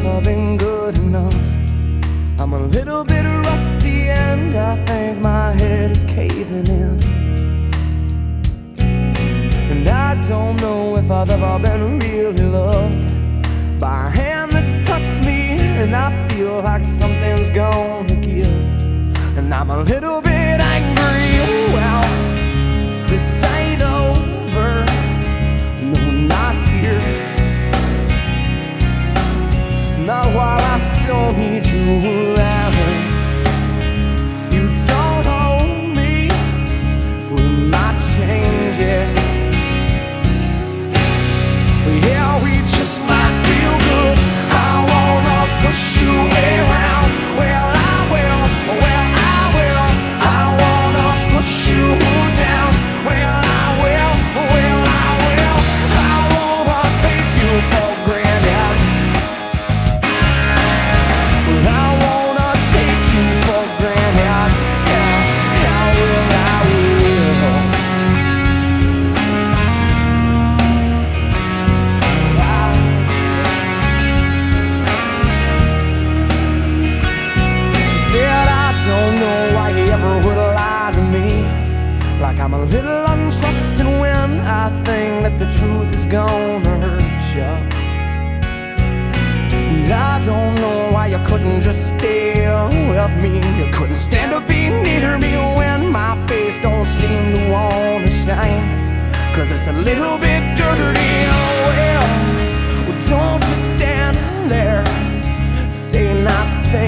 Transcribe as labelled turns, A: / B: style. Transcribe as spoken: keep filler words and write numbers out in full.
A: never been good enough. I'm a little bit rusty and I think my head is caving in. And I don't know if I've ever been really loved by a hand that's touched me, and I feel like something's gonna give. And I'm a little bit angry. Well, this ain't over. No, not here. Not while I still need you around. You don't own me. We might change it. Yeah, we just might feel good. I wanna push you around. Well, I will. Well, I will. I wanna push you down. Well, I will. Well, I will. I wanna take you for granted. Well, I wanna take you for granted. Yeah, I will. I will. She said, I don't know why you ever would lie to me. Like I'm a little untrusting when I think that the truth is gonna hurt you. And I don't know why you couldn't just stay with me. You couldn't stand to be near me when my face don't seem to wanna shine. Cause it's a little bit dirty. Oh well, well don't just stand there, say nice things.